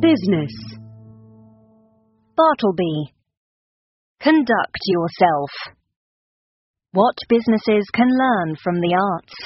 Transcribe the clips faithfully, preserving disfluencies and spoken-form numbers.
Business. Bartleby. Conduct yourself. What businesses can learn from the arts?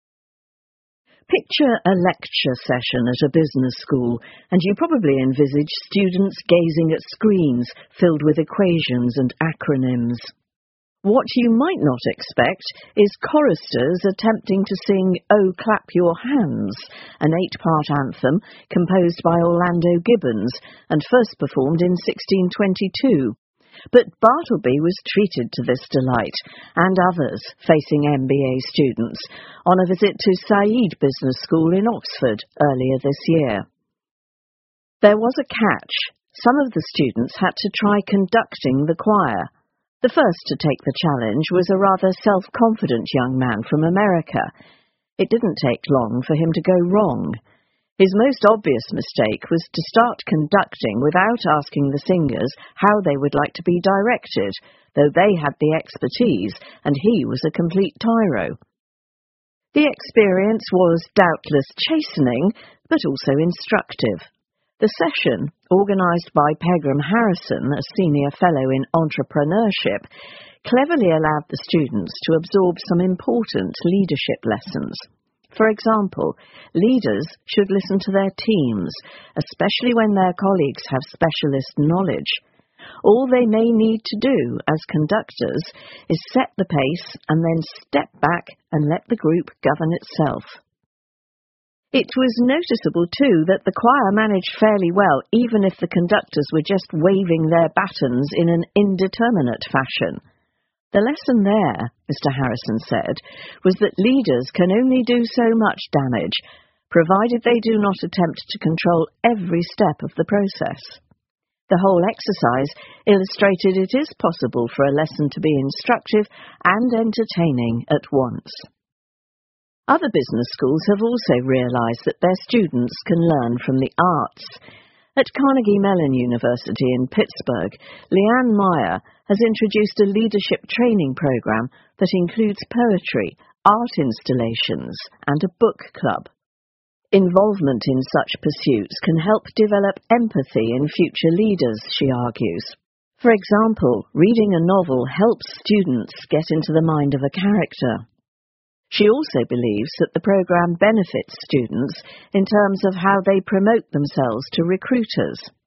Picture a lecture session at a business school, and you probably envisage students gazing at screens filled with equations and acronyms. What you might not expect is choristers attempting to sing "Oh, Clap Your Hands," an eight-part anthem composed by Orlando Gibbons and first performed in sixteen twenty-two. But Bartleby was treated to this delight, and others facing M B A students, on a visit to Saïd Business School in Oxford earlier this year. There was a catch. Some of the students had to try conducting the choir. The first to take the challenge was a rather self-confident young man from America. It didn't take long for him to go wrong. His most obvious mistake was to start conducting without asking the singers how they would like to be directed, though they had the expertise and he was a complete tyro. The experience was doubtless chastening, but also instructive. The session, organised by Pegram Harrison, a senior fellow in entrepreneurship, cleverly allowed the students to absorb some important leadership lessons. For example, leaders should listen to their teams, especially when their colleagues have specialist knowledge. All they may need to do as conductors is set the pace and then step back and let the group govern itself. It was noticeable, too, that the choir managed fairly well, even if the conductors were just waving their batons in an indeterminate fashion. The lesson there, Mister Harrison said, was that leaders can only do so much damage, provided they do not attempt to control every step of the process. The whole exercise illustrated it is possible for a lesson to be instructive and entertaining at once. Other business schools have also realised that their students can learn from the arts. At Carnegie Mellon University in Pittsburgh, Leanne Meyer has introduced a leadership training program that includes poetry, art installations, and a book club. Involvement in such pursuits can help develop empathy in future leaders, she argues. For example, reading a novel helps students get into the mind of a character. She also believes that the program benefits students in terms of how they promote themselves to recruiters.